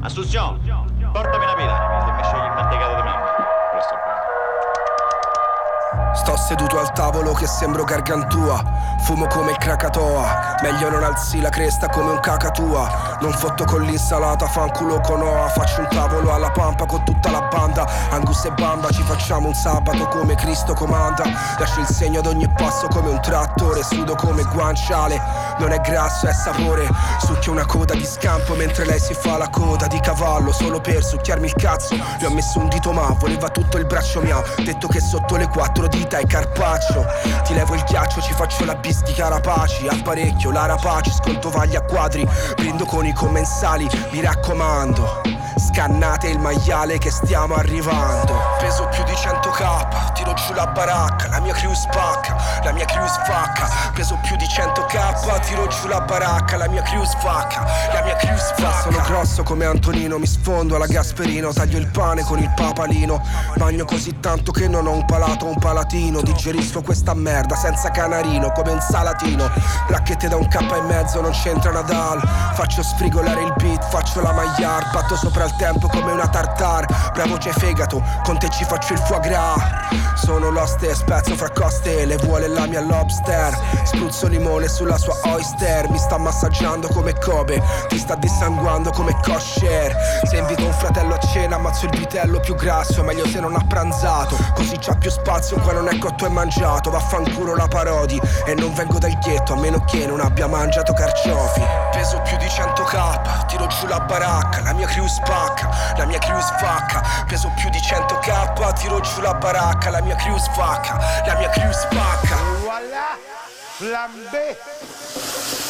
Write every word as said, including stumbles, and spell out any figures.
Assunzione, portami una pila, che mi scegli il mantecato di me. Questo è buono. Sto seduto al tavolo che sembro gargantua. Fumo come il Krakatoa. Meglio non alzi la cresta come un cacatua. Non fotto con l'insalata, fanculo con oa. Faccio un tavolo alla pampa con tutta la banda. Angus e Bamba, ci facciamo un sabato come Cristo comanda. Lascio il segno ad ogni passo come un trattore. Sudo come guanciale, non è grasso, è sapore. Succhio una coda di scampo mentre lei si fa la coda di cavallo. Solo per succhiarmi il cazzo gli ho messo un dito ma voleva tutto il braccio mio. Detto che sotto le quattro dita è carpaccio. Ti levo il ghiaccio, ci faccio la bistica rapaci. Apparecchio la rapaci, sconto vagli a quadri. Brindo con i commensali, mi raccomando. Scannate il maiale che stiamo arrivando. Peso più di cento k, tiro giù la baracca. La mia crew spacca, la mia crew sfacca. Peso più di cento k, tiro giù la baracca. La mia crew spacca, la mia crew spacca. Sono grosso come Antonino, mi sfondo alla Gasperino. Taglio il pane con il papalino. Bagno così tanto che non ho un palato o un palatino. Digerisco questa merda senza canarino come un salatino. Racchette da un K e mezzo, non c'entra Nadal. Faccio sfrigolare il beat, faccio la maillard. Batto sopra il tempo come una tartar. Bravo c'è fegato, con te ci faccio il foie gras. Sono l'oste, spezzo fra coste. Le vuole la mia lobster. Spruzzo limone sulla sua oyster. Mi sta massaggiando come Kobe, ti sta dissanguando come kosher. Se invito un fratello a cena ammazzo il vitello più grasso. Meglio se non ha pranzato, così c'ha più spazio qua non è cotto e mangiato. Vaffanculo la parodi e non vengo dal ghetto a meno che non abbia mangiato carciofi. Peso più di cento k, tiro giù la baracca. La mia crew spacca, la mia crew sfacca. Peso più di cento k, tiro giù la baracca. La mia crew spacca, la mia crew spacca. Voilà, flambé.